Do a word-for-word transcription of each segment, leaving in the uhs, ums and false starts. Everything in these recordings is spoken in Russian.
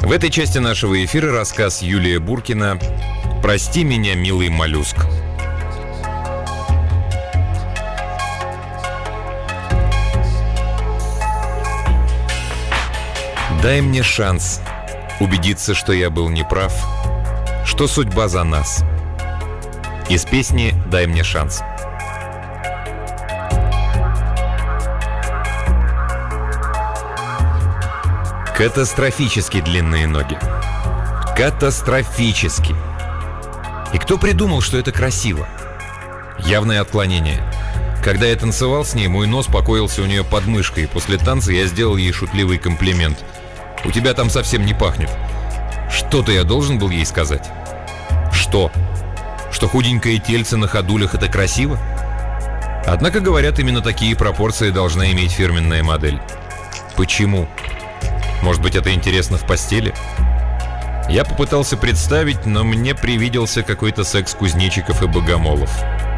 В этой части нашего эфира рассказ Юлия Буркина «Прости меня, милый моллюск». Дай мне шанс убедиться, что я был неправ, что судьба за нас. Из песни «Дай мне шанс». Катастрофически длинные ноги. Катастрофически. И кто придумал, что это красиво? Явное отклонение. Когда я танцевал с ней, мой нос покоился у нее под мышкой. После танца я сделал ей шутливый комплимент. «У тебя там совсем не пахнет». Что-то я должен был ей сказать. Что? Что худенькое тельце на ходулях — это красиво? Однако, говорят, именно такие пропорции должна иметь фирменная модель. Почему? Может быть, это интересно в постели? Я попытался представить, но мне привиделся какой-то секс кузнечиков и богомолов.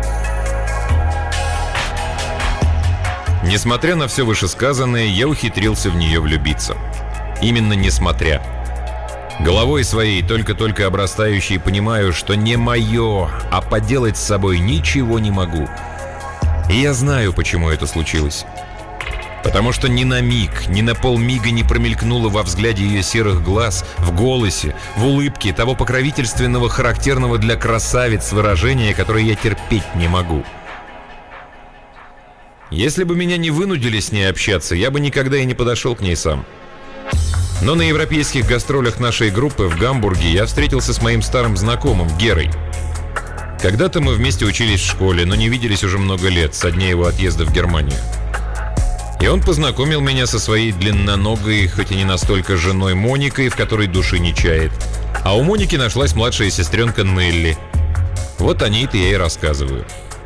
Несмотря на все вышесказанное, я ухитрился в нее влюбиться. Именно несмотря. Головой своей, только-только обрастающей, понимаю, что не мое, а поделать с собой ничего не могу. И я знаю, почему это случилось. Потому что ни на миг, ни на полмига не промелькнуло во взгляде ее серых глаз, в голосе, в улыбке того покровительственного, характерного для красавиц выражения, которое я терпеть не могу. Если бы меня не вынудили с ней общаться, я бы никогда и не подошел к ней сам. Но на европейских гастролях нашей группы в Гамбурге я встретился с моим старым знакомым Герой. Когда-то мы вместе учились в школе, но не виделись уже много лет, со дня его отъезда в Германию. И он познакомил меня со своей длинноногой, хоть и не настолько женой Моникой, в которой души не чает. А у Моники нашлась младшая сестренка Нелли. Вот о ней-то я и рассказываю.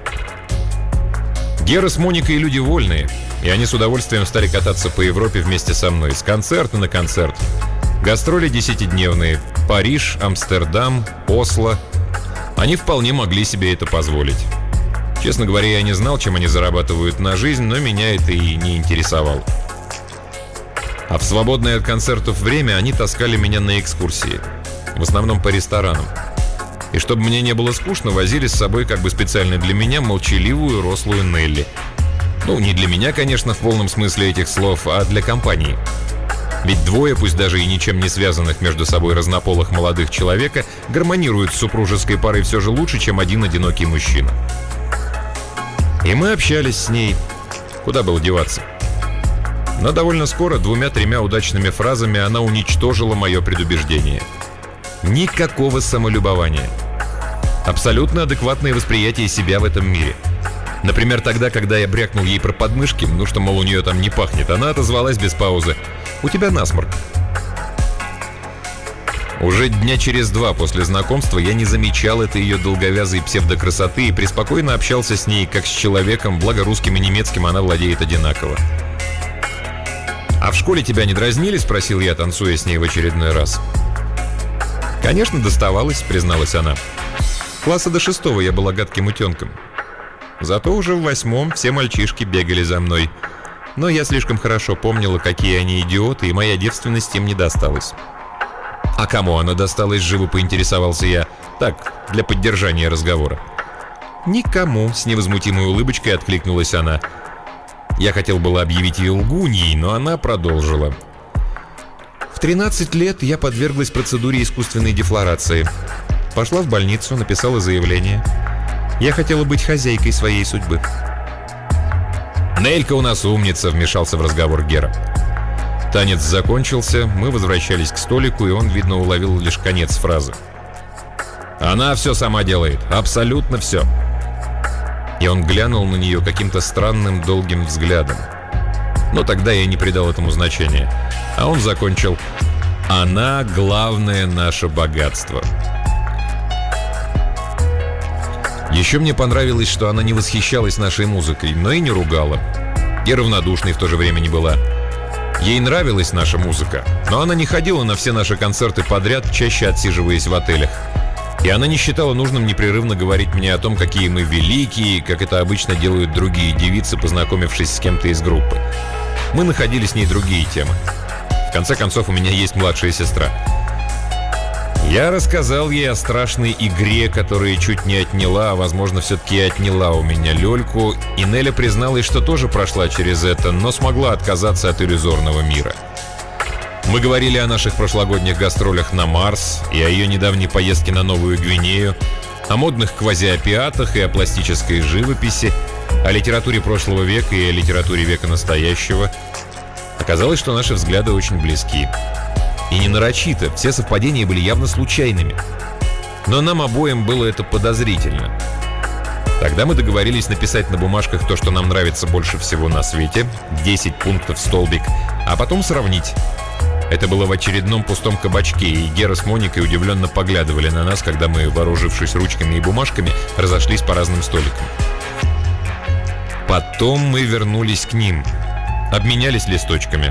Гера с Моникой люди вольные, и они с удовольствием стали кататься по Европе вместе со мной, с концерта на концерт. Гастроли десятидневные. Париж, Амстердам, Осло. Они вполне могли себе это позволить. Честно говоря, я не знал, чем они зарабатывают на жизнь, но меня это и не интересовало. А в свободное от концертов время они таскали меня на экскурсии. В основном по ресторанам. И чтобы мне не было скучно, возили с собой как бы специально для меня молчаливую рослую Нелли. Ну, не для меня, конечно, в полном смысле этих слов, а для компании. Ведь двое, пусть даже и ничем не связанных между собой разнополых молодых человека, гармонируют с супружеской парой все же лучше, чем один одинокий мужчина. И мы общались с ней. Куда было деваться? Но довольно скоро двумя-тремя удачными фразами она уничтожила мое предубеждение. Никакого самолюбования. Абсолютно адекватное восприятие себя в этом мире. Например, тогда, когда я брякнул ей про подмышки, ну что, мол, у нее там не пахнет, она отозвалась без паузы: «У тебя насморк». Уже дня через два после знакомства я не замечал этой ее долговязой псевдокрасоты и преспокойно общался с ней, как с человеком, благо русским и немецким она владеет одинаково. «А в школе тебя не дразнили?» — спросил я, танцуя с ней в очередной раз. «Конечно, доставалось», — призналась она. «Класса до шестого я была гадким утенком. Зато уже в восьмом все мальчишки бегали за мной. Но я слишком хорошо помнила, какие они идиоты, и моя девственность им не досталась». «А кому она досталась?» — живо поинтересовался я. Так, для поддержания разговора. «Никому», — с невозмутимой улыбочкой откликнулась она. Я хотел было объявить ее лгуньей, но она продолжила. «В тринадцать лет я подверглась процедуре искусственной дефлорации. Пошла в больницу, написала заявление. Я хотела быть хозяйкой своей судьбы». «Нелька у нас умница», — вмешался в разговор Гера. Танец закончился, мы возвращались к столику, и он, видно, уловил лишь конец фразы. «Она все сама делает, абсолютно все». И он глянул на нее каким-то странным долгим взглядом. Но тогда я не придал этому значения. А он закончил: «Она — главное наше богатство». Еще мне понравилось, что она не восхищалась нашей музыкой, но и не ругала. И равнодушной в то же время не была. Ей нравилась наша музыка, но она не ходила на все наши концерты подряд, чаще отсиживаясь в отелях. И она не считала нужным непрерывно говорить мне о том, какие мы великие, как это обычно делают другие девицы, познакомившись с кем-то из группы. Мы находили с ней другие темы. В конце концов, у меня есть младшая сестра. Я рассказал ей о страшной игре, которая чуть не отняла, а возможно все-таки отняла у меня Лёльку, и Неля призналась, что тоже прошла через это, но смогла отказаться от иллюзорного мира. Мы говорили о наших прошлогодних гастролях на Марс и о ее недавней поездке на Новую Гвинею, о модных квазиопиатах и о пластической живописи, о литературе прошлого века и о литературе века настоящего. Оказалось, что наши взгляды очень близки. И не нарочито, все совпадения были явно случайными. Но нам обоим было это подозрительно. Тогда мы договорились написать на бумажках то, что нам нравится больше всего на свете, десять пунктов в столбик, а потом сравнить. Это было в очередном пустом кабачке, и Гера с Моникой удивленно поглядывали на нас, когда мы, вооружившись ручками и бумажками, разошлись по разным столикам. Потом мы вернулись к ним, обменялись листочками.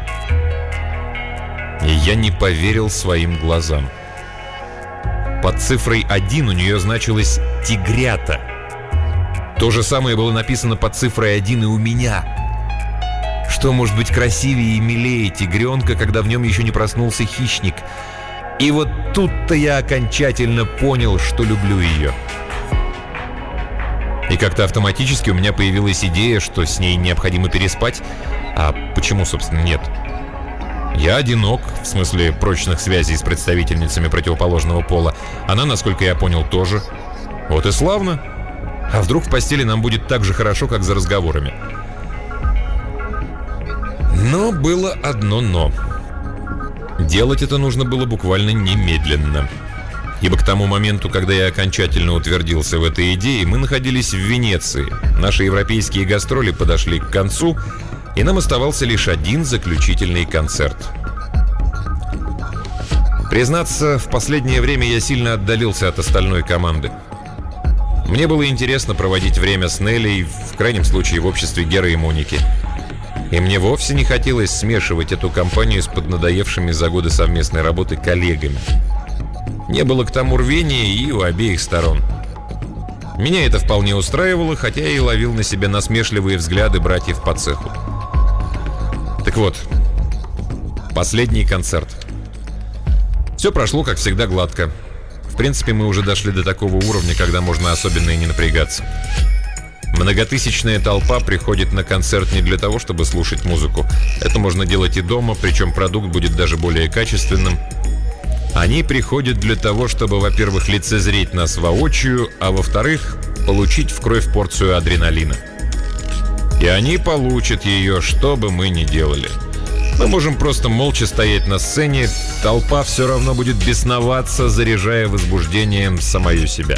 И я не поверил своим глазам. Под цифрой один у нее значилось «тигрята». То же самое было написано под цифрой один и у меня. Что может быть красивее и милее тигренка, когда в нем еще не проснулся хищник? И вот тут-то я окончательно понял, что люблю ее. И как-то автоматически у меня появилась идея, что с ней необходимо переспать. А почему, собственно, нет? Я одинок, в смысле прочных связей с представительницами противоположного пола. Она, насколько я понял, тоже. Вот и славно. А вдруг в постели нам будет так же хорошо, как за разговорами? Но было одно «но». Делать это нужно было буквально немедленно. Ибо к тому моменту, когда я окончательно утвердился в этой идее, мы находились в Венеции. Наши европейские гастроли подошли к концу, и нам оставался лишь один заключительный концерт. Признаться, в последнее время я сильно отдалился от остальной команды. Мне было интересно проводить время с Неллей, в крайнем случае в обществе Геры и Моники. И мне вовсе не хотелось смешивать эту компанию с поднадоевшими за годы совместной работы коллегами. Не было к тому рвения и у обеих сторон. Меня это вполне устраивало, хотя я и ловил на себе насмешливые взгляды братьев по цеху. Так вот, последний концерт. Все прошло, как всегда, гладко. В принципе, мы уже дошли до такого уровня, когда можно особенно и не напрягаться. Многотысячная толпа приходит на концерт не для того, чтобы слушать музыку. Это можно делать и дома, причем продукт будет даже более качественным. Они приходят для того, чтобы, во-первых, лицезреть нас воочию, а во-вторых, получить в кровь порцию адреналина. И они получат ее, что бы мы ни делали. Мы можем просто молча стоять на сцене, толпа все равно будет бесноваться, заряжая возбуждением самую себя.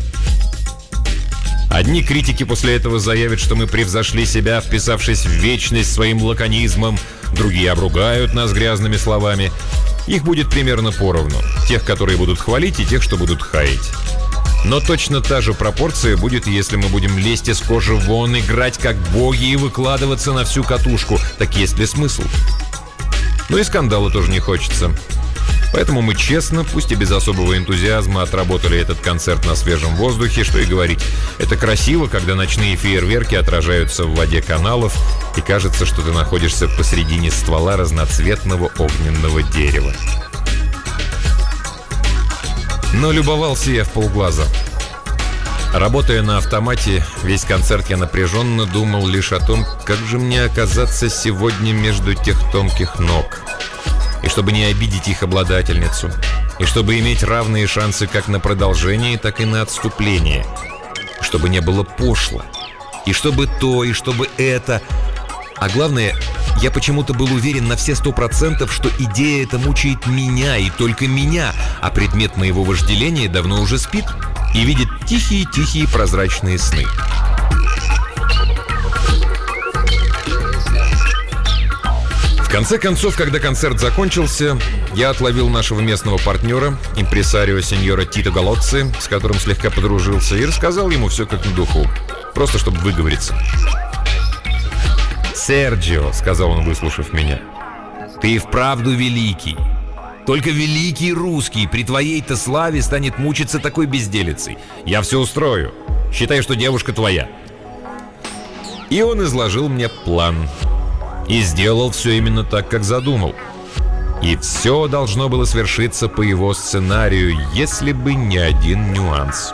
Одни критики после этого заявят, что мы превзошли себя, вписавшись в вечность своим лаконизмом, другие обругают нас грязными словами. Их будет примерно поровну. Тех, которые будут хвалить, и тех, что будут хаять. Но точно та же пропорция будет, если мы будем лезть из кожи вон, играть как боги и выкладываться на всю катушку. Так есть ли смысл? Ну и скандала тоже не хочется. Поэтому мы честно, пусть и без особого энтузиазма, отработали этот концерт на свежем воздухе, что и говорить. Это красиво, когда ночные фейерверки отражаются в воде каналов, и кажется, что ты находишься посредине ствола разноцветного огненного дерева. Но любовался я вполглаза. Работая на автомате, весь концерт я напряженно думал лишь о том, как же мне оказаться сегодня между тех тонких ног. И чтобы не обидеть их обладательницу. И чтобы иметь равные шансы как на продолжение, так и на отступление. И чтобы не было пошло. И чтобы то, и чтобы это. А главное, я почему-то был уверен на все сто процентов, что идея эта мучает меня и только меня, а предмет моего вожделения давно уже спит и видит тихие-тихие прозрачные сны. В конце концов, когда концерт закончился, я отловил нашего местного партнера, импресарио сеньора Тито Галоцци, с которым слегка подружился, и рассказал ему все как на духу, просто чтобы выговориться. «Серджио», — сказал он, выслушав меня, — «ты и вправду великий. Только великий русский при твоей-то славе станет мучиться такой безделицей. Я все устрою. Считай, что девушка твоя». И он изложил мне план. И сделал все именно так, как задумал. И все должно было свершиться по его сценарию, если бы не один нюанс.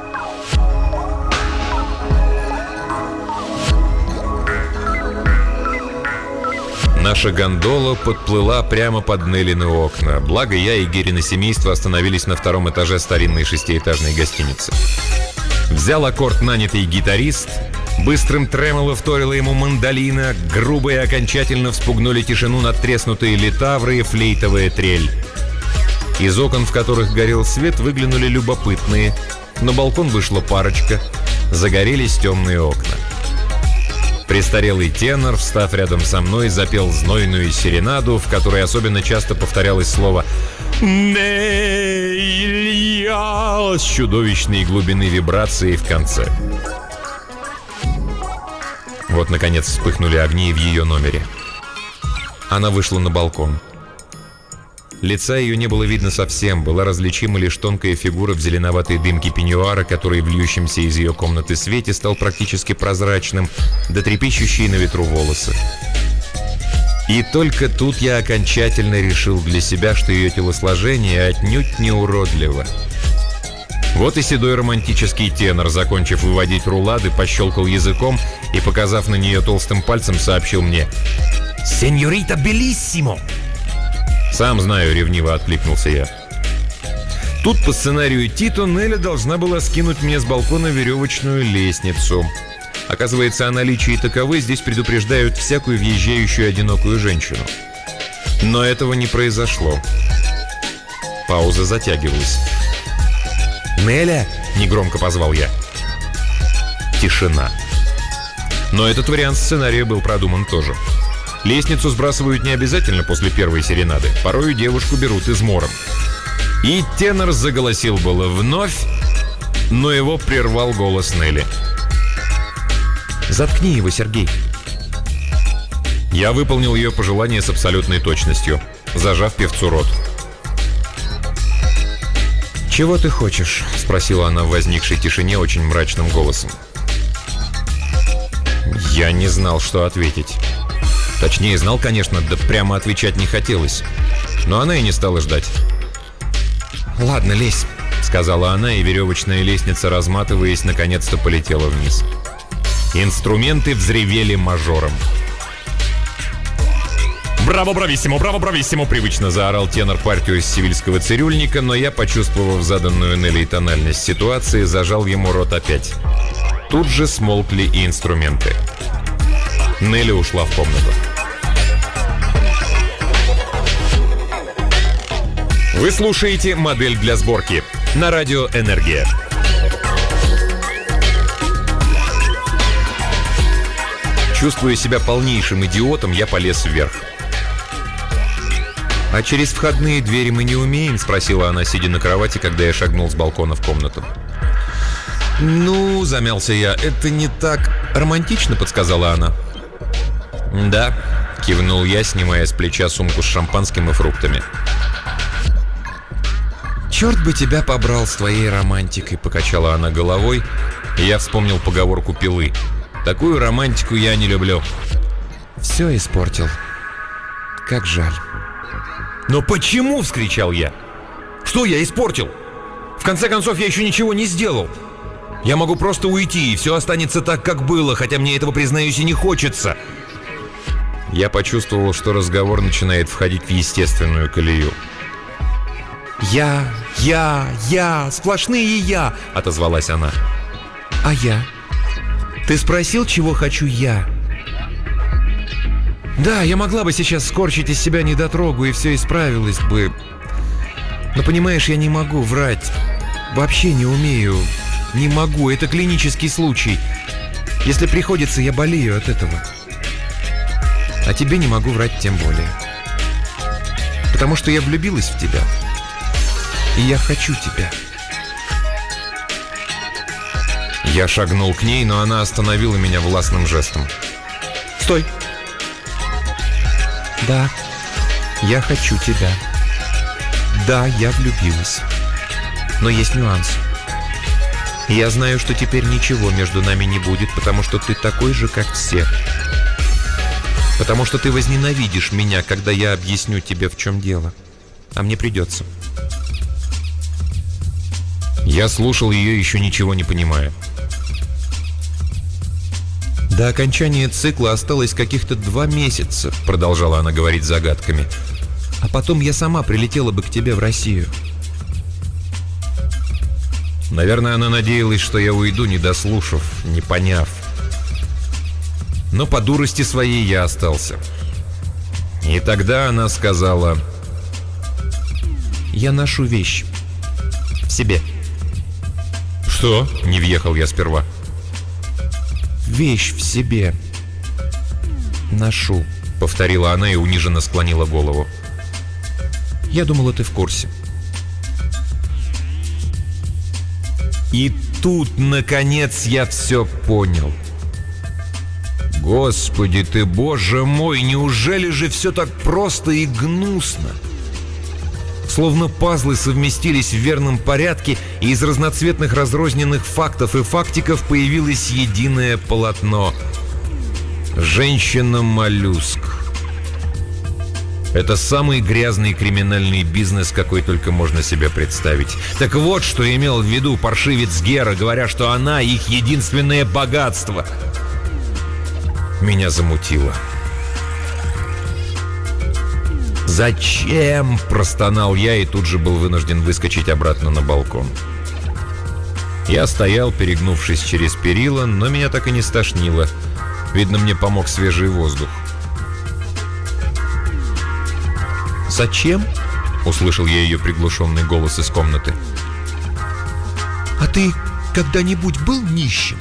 Наша гондола подплыла прямо под Неллины окна. Благо я и Герина семейство остановились на втором этаже старинной шестиэтажной гостиницы. Взял аккорд нанятый гитарист, быстрым тремоло вторила ему мандолина, грубо и окончательно вспугнули тишину надтреснутые литавры и флейтовая трель. Из окон, в которых горел свет, выглянули любопытные. На балкон вышла парочка, загорелись темные окна. Престарелый тенор, встав рядом со мной, запел знойную серенаду, в которой особенно часто повторялось слово «Нелья» с чудовищной глубины вибрации в конце. Вот, наконец, вспыхнули огни в ее номере. Она вышла на балкон. Лица ее не было видно совсем, была различима лишь тонкая фигура в зеленоватой дымке пеньюара, который в льющемся из ее комнаты свете стал практически прозрачным, да трепещущие на ветру волосы. И только тут я окончательно решил для себя, что ее телосложение отнюдь не уродливо. Вот и седой романтический тенор, закончив выводить рулады, пощелкал языком и, показав на нее толстым пальцем, сообщил мне: «Сеньорита белиссимо!» «Сам знаю», — ревниво откликнулся я. Тут по сценарию Тито Нелли должна была скинуть мне с балкона веревочную лестницу. Оказывается, о наличии таковой здесь предупреждают всякую въезжающую одинокую женщину. Но этого не произошло. Пауза затягивалась. «Неля!» — негромко позвал я. Тишина. Но этот вариант сценария был продуман тоже. Лестницу сбрасывают не обязательно после первой серенады. Порою девушку берут измором. И тенор заголосил было вновь, но его прервал голос Нелли. «Заткни его, Сергей!» Я выполнил ее пожелание с абсолютной точностью, зажав певцу рот. «Чего ты хочешь?» — спросила она в возникшей тишине очень мрачным голосом. Я не знал, что ответить. Точнее, знал, конечно, да прямо отвечать не хотелось. Но она и не стала ждать. «Ладно, лезь», — сказала она, и веревочная лестница, разматываясь, наконец-то полетела вниз. Инструменты взревели мажором. «Браво, брависсимо, браво, брависсимо!» — привычно заорал тенор партию из севильского цирюльника, но я, почувствовав заданную Нелли тональность ситуации, зажал ему рот опять. Тут же смолкли и инструменты. Нелли ушла в комнату. Вы слушаете «Модель для сборки» на радио «Энергия». Чувствуя себя полнейшим идиотом, я полез вверх. «А через входные двери мы не умеем?» — спросила она, сидя на кровати, когда я шагнул с балкона в комнату. «Ну, — замялся я, — это не так романтично», — подсказала она. «Да», — кивнул я, снимая с плеча сумку с шампанским и фруктами. «Черт бы тебя побрал с твоей романтикой», — покачала она головой, и я вспомнил поговорку Пилы. «Такую романтику я не люблю». «Все испортил. Как жаль». «Но почему?» — вскричал я. «Что я испортил? В конце концов, я еще ничего не сделал. Я могу просто уйти, и все останется так, как было, хотя мне этого, признаюсь, и не хочется». Я почувствовал, что разговор начинает входить в естественную колею. «Я, я, я, сплошные я!» — отозвалась она. «А я? Ты спросил, чего хочу я?» «Да, я могла бы сейчас скорчить из себя недотрогу, и все исправилось бы. Но, понимаешь, я не могу врать. Вообще не умею. Не могу. Это клинический случай. Если приходится, я болею от этого. А тебе не могу врать тем более. Потому что я влюбилась в тебя. И я хочу тебя». Я шагнул к ней, но она остановила меня властным жестом. «Стой!» «Да, я хочу тебя. Да, я влюбилась. Но есть нюанс. Я знаю, что теперь ничего между нами не будет, потому что ты такой же, как все. Потому что ты возненавидишь меня, когда я объясню тебе, в чем дело. а мне придется. Я слушал ее, еще ничего не понимая. «До окончания цикла осталось каких-то два месяца», — продолжала она говорить загадками. «А потом я сама прилетела бы к тебе в Россию». Наверное, она надеялась, что я уйду, не дослушав, не поняв. Но по дурости своей я остался. И тогда она сказала: «Я ношу вещь в себе». «Что?» — не въехал я сперва. «Вещь в себе ношу», — повторила она и униженно склонила голову. «Я думала, ты в курсе». И тут, наконец, я все понял. Господи ты, Боже мой, неужели же все так просто и гнусно? Словно пазлы совместились в верном порядке, и из разноцветных разрозненных фактов и фактиков появилось единое полотно. Женщина-моллюск. Это самый грязный криминальный бизнес, какой только можно себе представить. Так вот, что имел в виду паршивец Гера, говоря, что она их единственное богатство. Меня замутило. «Зачем?» – простонал я и тут же был вынужден выскочить обратно на балкон. Я стоял, перегнувшись через перила, но меня так и не стошнило. Видно, мне помог свежий воздух. «Зачем?» — услышал я ее приглушенный голос из комнаты. «А ты когда-нибудь был нищим?»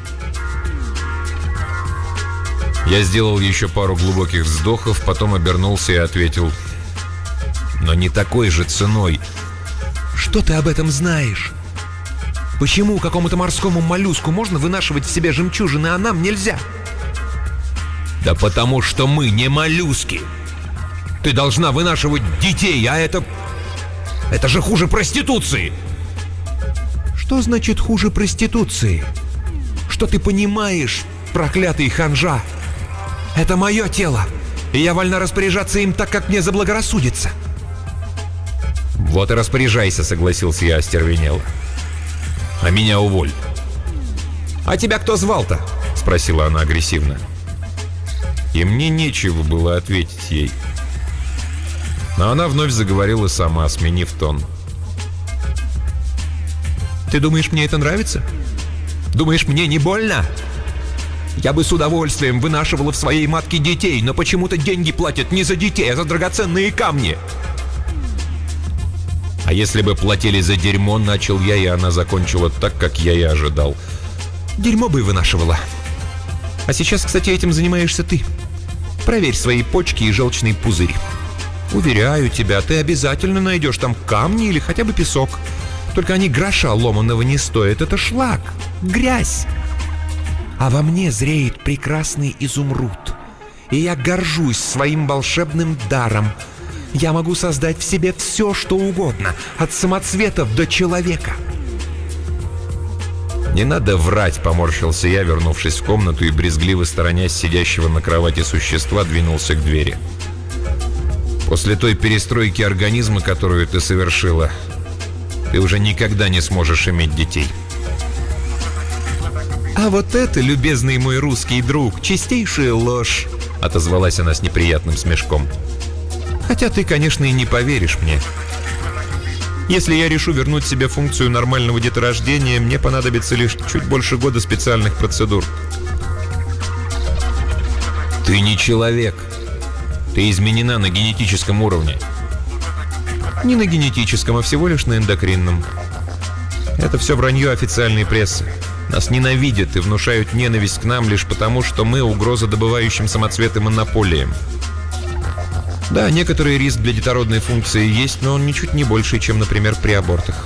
Я сделал еще пару глубоких вздохов, потом обернулся и ответил: «Но не такой же ценой». «Что ты об этом знаешь? Почему какому-то морскому моллюску можно вынашивать в себе жемчужины, а нам нельзя?» «Да потому что мы не моллюски. Ты должна вынашивать детей, а это... это же хуже проституции!» «Что значит хуже проституции? Что ты понимаешь, проклятый ханжа? Это мое тело, и я вольна распоряжаться им так, как мне заблагорассудится». «Вот и распоряжайся», — согласился я остервенело. «А меня уволь». «А тебя кто звал-то?» — спросила она агрессивно. И мне нечего было ответить ей. Но она вновь заговорила сама, сменив тон. «Ты думаешь, мне это нравится? Думаешь, мне не больно? Я бы с удовольствием вынашивала в своей матке детей, но почему-то деньги платят не за детей, а за драгоценные камни». «А если бы платили за дерьмо?» — начал я, и она закончила так, как я и ожидал. «Дерьмо бы вынашивала. А сейчас, кстати, этим занимаешься ты. Проверь свои почки и желчный пузырь. Уверяю тебя, ты обязательно найдешь там камни или хотя бы песок. Только они гроша ломаного не стоят. Это шлак, грязь. А во мне зреет прекрасный изумруд. И я горжусь своим волшебным даром. Я могу создать в себе все, что угодно, от самоцветов до человека». «Не надо врать», — поморщился я, вернувшись в комнату и, брезгливо сторонясь сидящего на кровати существа, двинулся к двери. «После той перестройки организма, которую ты совершила, ты уже никогда не сможешь иметь детей». «А вот это, любезный мой русский друг, чистейшая ложь», — отозвалась она с неприятным смешком. «Хотя ты, конечно, и не поверишь мне. Если я решу вернуть себе функцию нормального деторождения, мне понадобится лишь чуть больше года специальных процедур». «Ты не человек. Ты изменена на генетическом уровне». «Не на генетическом, а всего лишь на эндокринном. Это все вранье официальной прессы. Нас ненавидят и внушают ненависть к нам лишь потому, что мы угроза добывающим самоцветы монополиям. Да, некоторый риск для детородной функции есть, но он ничуть не больше, чем, например, при абортах».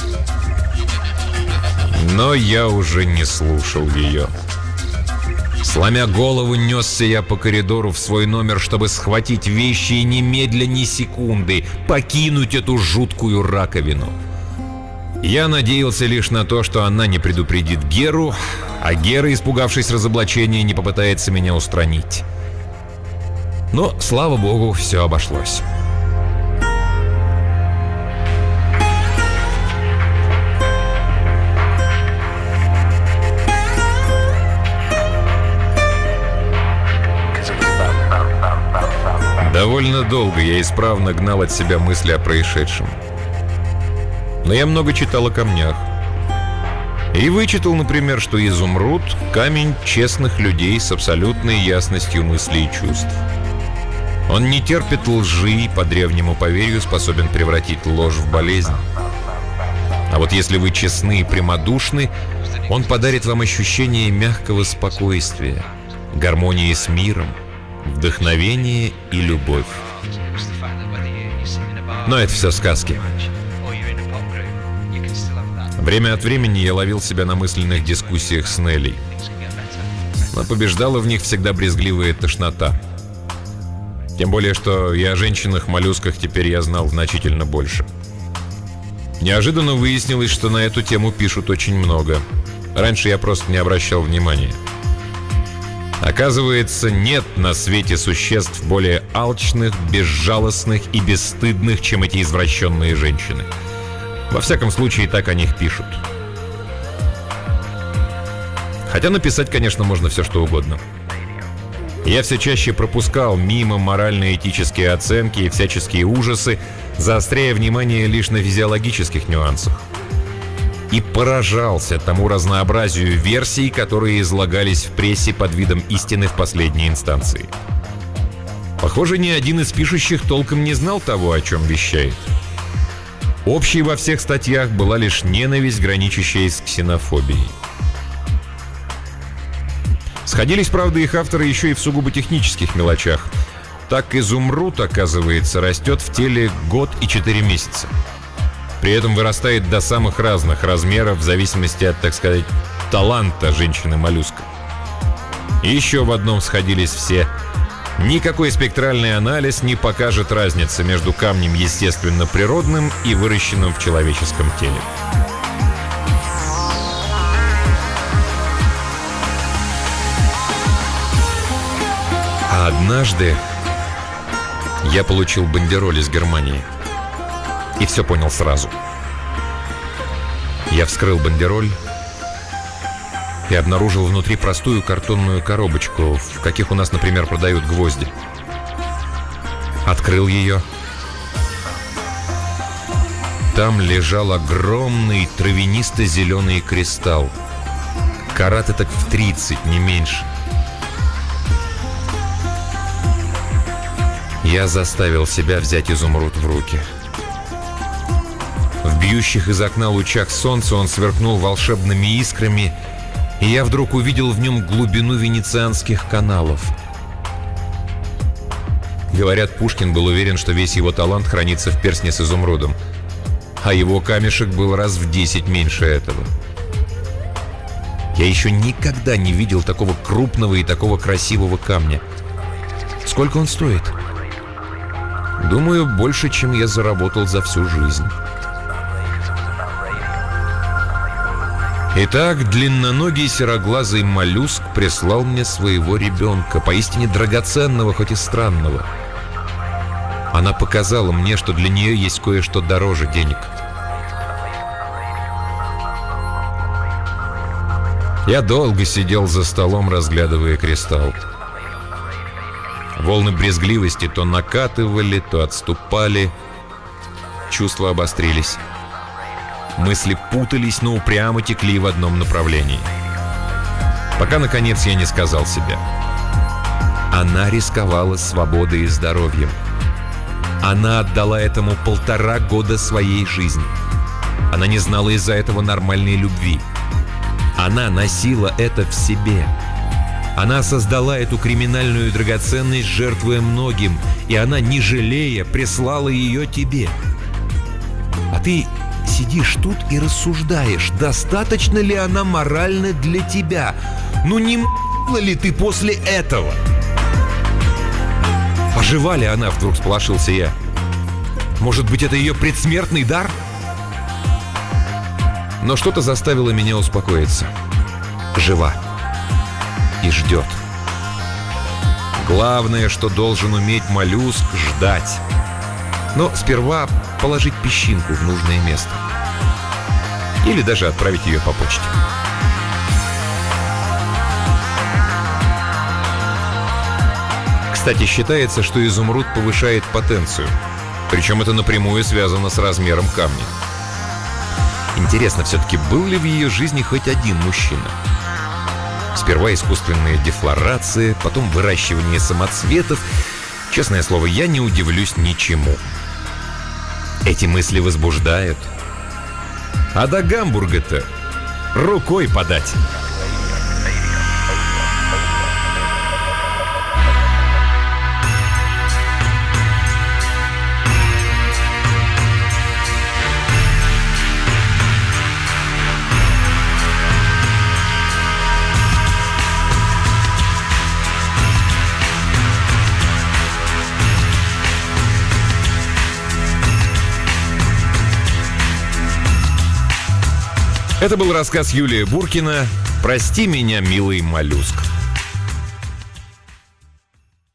Но я уже не слушал ее. Сломя голову, несся я по коридору в свой номер, чтобы схватить вещи и немедля ни секунды покинуть эту жуткую раковину. Я надеялся лишь на то, что она не предупредит Геру, а Гера, испугавшись разоблачения, не попытается меня устранить. Но, слава богу, все обошлось. Довольно долго я исправно гнал от себя мысли о происшедшем. Но я много читал о камнях. И вычитал, например, что изумруд — камень честных людей с абсолютной ясностью мыслей и чувств. Он не терпит лжи и по древнему поверью способен превратить ложь в болезнь. А вот если вы честны и прямодушны, он подарит вам ощущение мягкого спокойствия, гармонии с миром, вдохновение и любовь. Но это все сказки. Время от времени я ловил себя на мысленных дискуссиях с Нелли. Но побеждала в них всегда брезгливая тошнота. Тем более, что и о женщинах-моллюсках теперь я знал значительно больше. Неожиданно выяснилось, что на эту тему пишут очень много. Раньше я просто не обращал внимания. Оказывается, нет на свете существ более алчных, безжалостных и бесстыдных, чем эти извращенные женщины. Во всяком случае, так о них пишут. Хотя написать, конечно, можно все что угодно. Я все чаще пропускал мимо морально-этические оценки и всяческие ужасы, заостряя внимание лишь на физиологических нюансах. И поражался тому разнообразию версий, которые излагались в прессе под видом истины в последней инстанции. Похоже, ни один из пишущих толком не знал того, о чем вещает. Общей во всех статьях была лишь ненависть, граничащая с ксенофобией. Сходились, правда, их авторы еще и в сугубо технических мелочах. Так изумруд, оказывается, растет в теле год и четыре месяца. При этом вырастает до самых разных размеров в зависимости от, так сказать, таланта женщины-моллюска. И еще в одном сходились все. Никакой спектральный анализ не покажет разницы между камнем естественно-природным и выращенным в человеческом теле. А однажды я получил бандероль из Германии. И все понял сразу. Я вскрыл бандероль и обнаружил внутри простую картонную коробочку, в каких у нас, например, продают гвозди. Открыл ее. Там лежал огромный травянисто-зеленый кристалл. Карат так в тридцать, не меньше. Я заставил себя взять изумруд в руки. В бьющих из окна лучах солнца он сверкнул волшебными искрами, и я вдруг увидел в нем глубину венецианских каналов. Говорят, Пушкин был уверен, что весь его талант хранится в перстне с изумрудом, а его камешек был раз в десять меньше этого. Я еще никогда не видел такого крупного и такого красивого камня. Сколько он стоит? Думаю, больше, чем я заработал за всю жизнь. Итак, длинноногий сероглазый моллюск прислал мне своего ребенка, поистине драгоценного, хоть и странного. Она показала мне, что для нее есть кое-что дороже денег. Я долго сидел за столом, разглядывая кристалл. Волны брезгливости то накатывали, то отступали. Чувства обострились. Мысли путались, но упрямо текли в одном направлении. Пока, наконец, я не сказал себе: она рисковала свободой и здоровьем. Она отдала этому полтора года своей жизни. Она не знала из-за этого нормальной любви. Она носила это в себе. Она создала эту криминальную драгоценность, жертвуя многим, и она, не жалея, прислала ее тебе. А ты сидишь тут и рассуждаешь, достаточно ли она моральна для тебя. Ну не м***ла ли ты после этого? Жива ли она, вдруг сполошился я. Может быть, это ее предсмертный дар? Но что-то заставило меня успокоиться. Жива. И ждет. Главное, что должен уметь моллюск, ждать. Но сперва положить песчинку в нужное место. Или даже отправить ее по почте. Кстати, считается, что изумруд повышает потенцию. Причем это напрямую связано с размером камня. Интересно, все-таки был ли в ее жизни хоть один мужчина? Сперва искусственная дефлорация, потом выращивание самоцветов. Честное слово, я не удивлюсь ничему. Эти мысли возбуждают. А до Гамбурга-то рукой подать. Это был рассказ Юлия Буркина «Прости меня, милый моллюск».